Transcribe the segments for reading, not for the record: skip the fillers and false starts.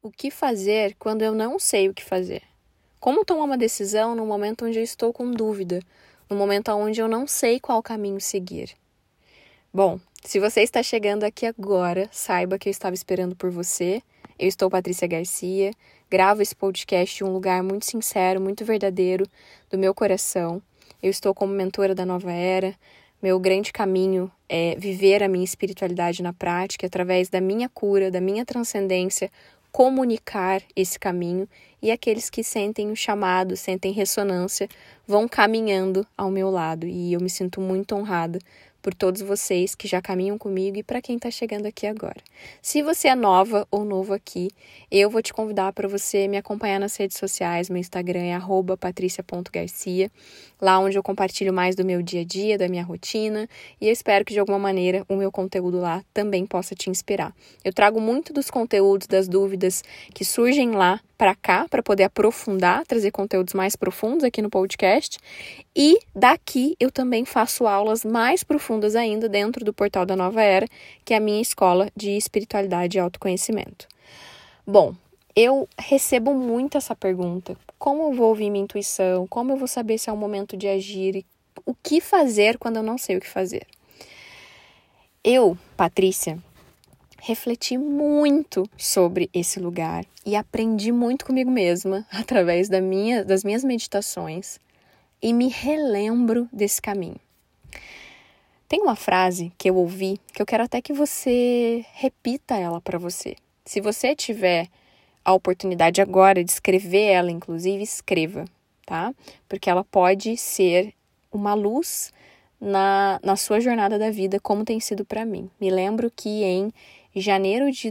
O que fazer quando eu não sei o que fazer? Como tomar uma decisão no momento onde eu estou com dúvida, no momento onde eu não sei qual caminho seguir? Bom, se você está chegando aqui agora, saiba que eu estava esperando por você. Eu estou Patrícia Garcia, gravo esse podcast em um lugar muito sincero, muito verdadeiro, do meu coração. Eu estou como mentora da Nova Era. Meu grande caminho é viver a minha espiritualidade na prática, através da minha cura, da minha transcendência, comunicar esse caminho, e aqueles que sentem o chamado, sentem ressonância, vão caminhando ao meu lado. E eu me sinto muito honrada por todos vocês que já caminham comigo e para quem está chegando aqui agora. Se você é nova ou novo aqui, eu vou te convidar para você me acompanhar nas redes sociais. Meu Instagram é @patricia.garcia, lá onde eu compartilho mais do meu dia a dia, da minha rotina, e eu espero que de alguma maneira o meu conteúdo lá também possa te inspirar. Eu trago muito dos conteúdos, das dúvidas que surgem lá para cá, para poder aprofundar, trazer conteúdos mais profundos aqui no podcast. E daqui eu também faço aulas mais profundas ainda dentro do Portal da Nova Era, que é a minha escola de espiritualidade e autoconhecimento. Bom, eu recebo muito essa pergunta: como eu vou ouvir minha intuição? Como eu vou saber se é o momento de agir? E o que fazer quando eu não sei o que fazer? Eu, Patrícia, refleti muito sobre esse lugar e aprendi muito comigo mesma através das minhas meditações e me relembro desse caminho. Tem uma frase que eu ouvi que eu quero até que você repita ela para você. Se você tiver a oportunidade agora de escrever ela, inclusive, escreva, tá? Porque ela pode ser uma luz na sua jornada da vida, como tem sido para mim. Me lembro que em janeiro de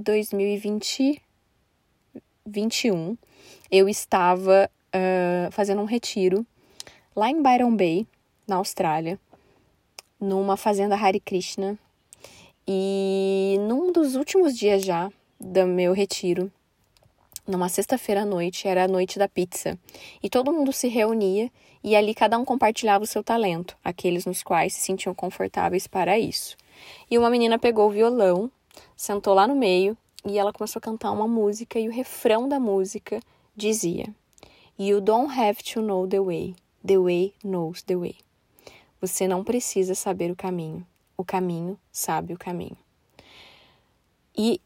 2021, eu estava fazendo um retiro lá em Byron Bay, na Austrália, numa fazenda Hare Krishna. E num dos últimos dias já do meu retiro, numa sexta-feira à noite, era a noite da pizza. E todo mundo se reunia e ali cada um compartilhava o seu talento, aqueles nos quais se sentiam confortáveis para isso. E uma menina pegou o violão, sentou lá no meio e ela começou a cantar uma música, e o refrão da música dizia: "You don't have to know the way knows the way." Você não precisa saber o caminho sabe o caminho. E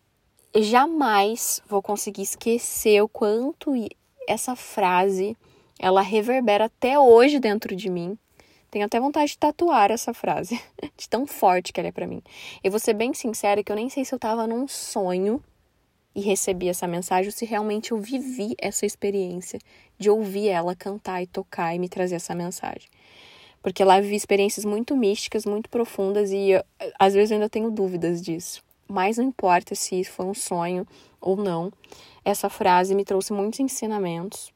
jamais vou conseguir esquecer o quanto essa frase, ela reverbera até hoje dentro de mim. Tenho até vontade de tatuar essa frase, de tão forte que ela é pra mim. Eu vou ser bem sincera que eu nem sei se eu tava num sonho e recebi essa mensagem, ou se realmente eu vivi essa experiência de ouvir ela cantar e tocar e me trazer essa mensagem. Porque lá eu vivi experiências muito místicas, muito profundas, e às vezes eu ainda tenho dúvidas disso. Mas não importa se foi um sonho ou não, essa frase me trouxe muitos ensinamentos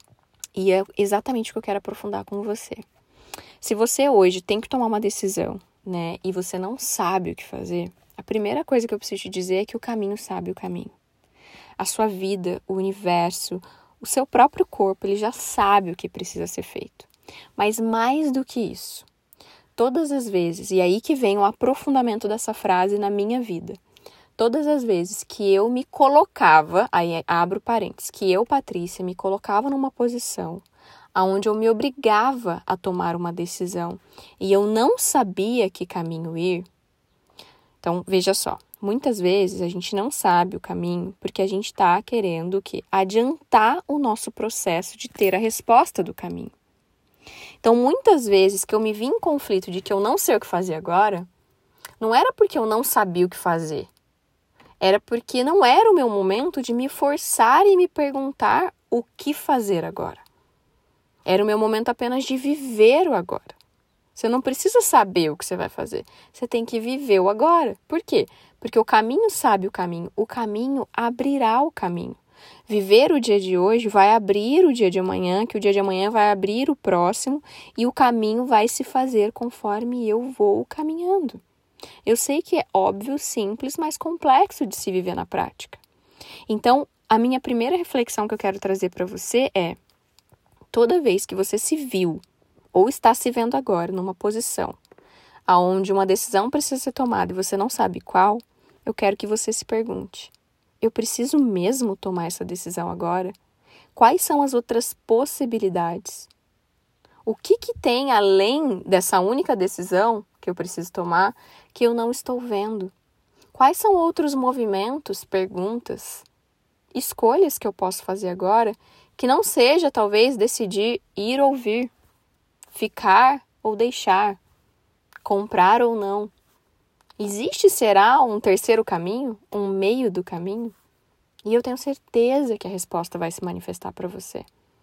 e é exatamente o que eu quero aprofundar com você. Se você hoje tem que tomar uma decisão, né, e você não sabe o que fazer, a primeira coisa que eu preciso te dizer é que o caminho sabe o caminho. A sua vida, o universo, o seu próprio corpo, ele já sabe o que precisa ser feito. Mas mais do que isso, todas as vezes, e aí que vem o aprofundamento dessa frase na minha vida, todas as vezes que eu me colocava, aí abro parênteses, que eu, Patrícia, me colocava numa posição onde eu me obrigava a tomar uma decisão e eu não sabia que caminho ir. Então, veja só, muitas vezes a gente não sabe o caminho porque a gente está querendo adiantar o nosso processo de ter a resposta do caminho. Então, muitas vezes que eu me vi em conflito de que eu não sei o que fazer agora, não era porque eu não sabia o que fazer. Era porque não era o meu momento de me forçar e me perguntar o que fazer agora. Era o meu momento apenas de viver o agora. Você não precisa saber o que você vai fazer. Você tem que viver o agora. Por quê? Porque o caminho sabe o caminho abrirá o caminho. Viver o dia de hoje vai abrir o dia de amanhã, que o dia de amanhã vai abrir o próximo, e o caminho vai se fazer conforme eu vou caminhando. Eu sei que é óbvio, simples, mas complexo de se viver na prática. Então, a minha primeira reflexão que eu quero trazer para você é: toda vez que você se viu ou está se vendo agora numa posição onde uma decisão precisa ser tomada e você não sabe qual, eu quero que você se pergunte: Eu preciso mesmo tomar essa decisão agora? Quais são as outras possibilidades? O que tem além dessa única decisão que eu preciso tomar que eu não estou vendo? Quais são outros movimentos, perguntas, escolhas que eu posso fazer agora que não seja, talvez, decidir ir ou vir, ficar ou deixar, comprar ou não? Existe, será, um terceiro caminho? Um meio do caminho? E eu tenho certeza que a resposta vai se manifestar para você.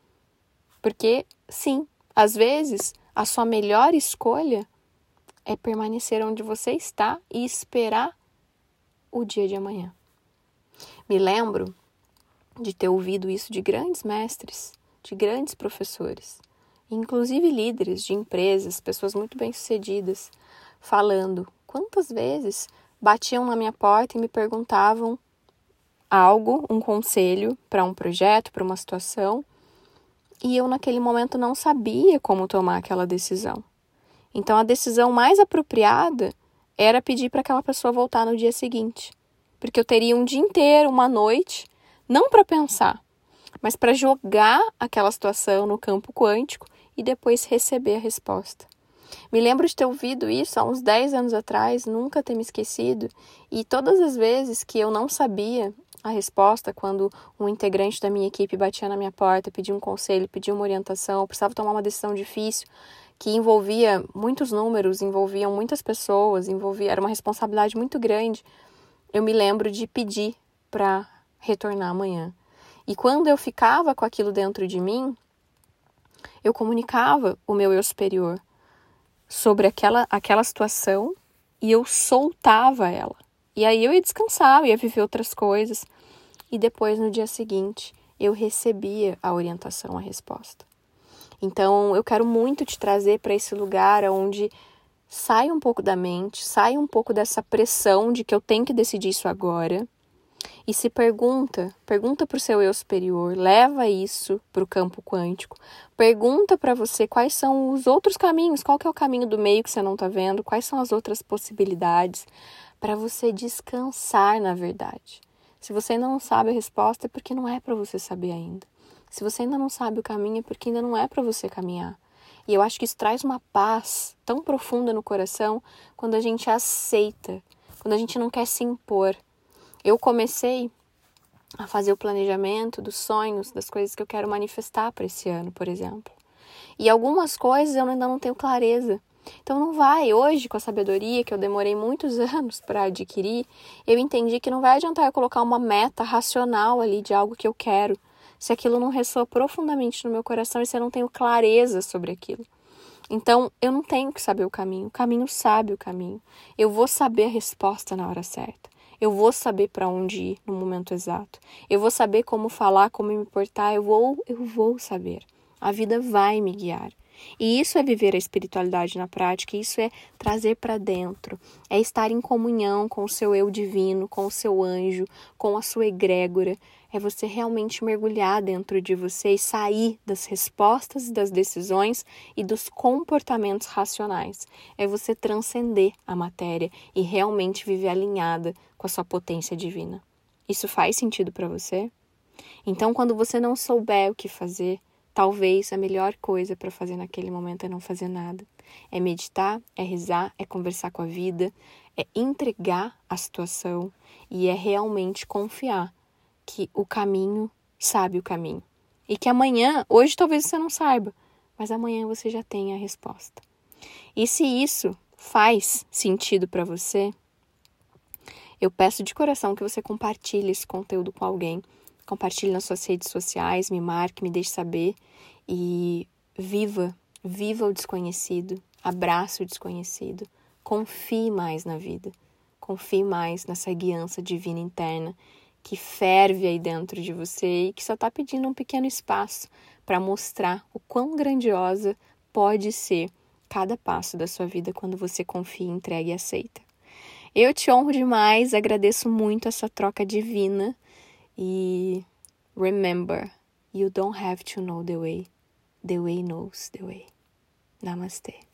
Porque, sim, às vezes, a sua melhor escolha é permanecer onde você está e esperar o dia de amanhã. Me lembro de ter ouvido isso de grandes mestres, de grandes professores, inclusive líderes de empresas, pessoas muito bem-sucedidas, falando quantas vezes batiam na minha porta e me perguntavam algo, um conselho para um projeto, para uma situação, e eu naquele momento não sabia como tomar aquela decisão. Então a decisão mais apropriada era pedir para aquela pessoa voltar no dia seguinte, porque eu teria um dia inteiro, uma noite, não para pensar, mas para jogar aquela situação no campo quântico e depois receber a resposta. Me lembro de ter ouvido isso há uns 10 anos atrás, nunca ter me esquecido, e todas as vezes que eu não sabia a resposta, quando um integrante da minha equipe batia na minha porta, pedia um conselho, pedia uma orientação, eu precisava tomar uma decisão difícil, que envolvia muitos números, envolviam muitas pessoas, era uma responsabilidade muito grande, eu me lembro de pedir para retornar amanhã. E quando eu ficava com aquilo dentro de mim, eu comunicava o meu eu superior sobre aquela situação e eu soltava ela. E aí eu ia descansar, eu ia viver outras coisas. E depois, no dia seguinte, eu recebia a orientação, a resposta. Então, eu quero muito te trazer para esse lugar onde sai um pouco da mente, sai um pouco dessa pressão de que eu tenho que decidir isso agora. E se pergunta para o seu eu superior, leva isso para o campo quântico, pergunta para você quais são os outros caminhos, qual que é o caminho do meio que você não está vendo, quais são as outras possibilidades, para você descansar na verdade. Se você ainda não sabe a resposta, é porque não é para você saber ainda. Se você ainda não sabe o caminho, é porque ainda não é para você caminhar. E eu acho que isso traz uma paz tão profunda no coração quando a gente aceita, quando a gente não quer se impor. Eu comecei a fazer o planejamento dos sonhos, das coisas que eu quero manifestar para esse ano, por exemplo. E algumas coisas eu ainda não tenho clareza. Então não vai, hoje com a sabedoria que eu demorei muitos anos para adquirir, eu entendi que não vai adiantar eu colocar uma meta racional ali de algo que eu quero, se aquilo não ressoa profundamente no meu coração e se eu não tenho clareza sobre aquilo. Então eu não tenho que saber o caminho sabe o caminho. Eu vou saber a resposta na hora certa. Eu vou saber para onde ir no momento exato. Eu vou saber como falar, como me portar. Eu vou saber. A vida vai me guiar. E isso é viver a espiritualidade na prática. Isso é trazer para dentro. É estar em comunhão com o seu eu divino, com o seu anjo, com a sua egrégora. É você realmente mergulhar dentro de você e sair das respostas e das decisões e dos comportamentos racionais. É você transcender a matéria e realmente viver alinhada com a sua potência divina. Isso faz sentido para você? Então, quando você não souber o que fazer, talvez a melhor coisa para fazer naquele momento é não fazer nada. É meditar, é rezar, é conversar com a vida, é entregar a situação e é realmente confiar que o caminho sabe o caminho. E que amanhã, hoje talvez você não saiba, mas amanhã você já tem a resposta. E se isso faz sentido para você, eu peço de coração que você compartilhe esse conteúdo com alguém. Compartilhe nas suas redes sociais, me marque, me deixe saber. E viva o desconhecido, abrace o desconhecido. Confie mais na vida. Confie mais nessa guiança divina interna que ferve aí dentro de você e que só está pedindo um pequeno espaço para mostrar o quão grandiosa pode ser cada passo da sua vida quando você confia, entrega e aceita. Eu te honro demais, agradeço muito essa troca divina e remember, you don't have to know the way knows the way. Namastê.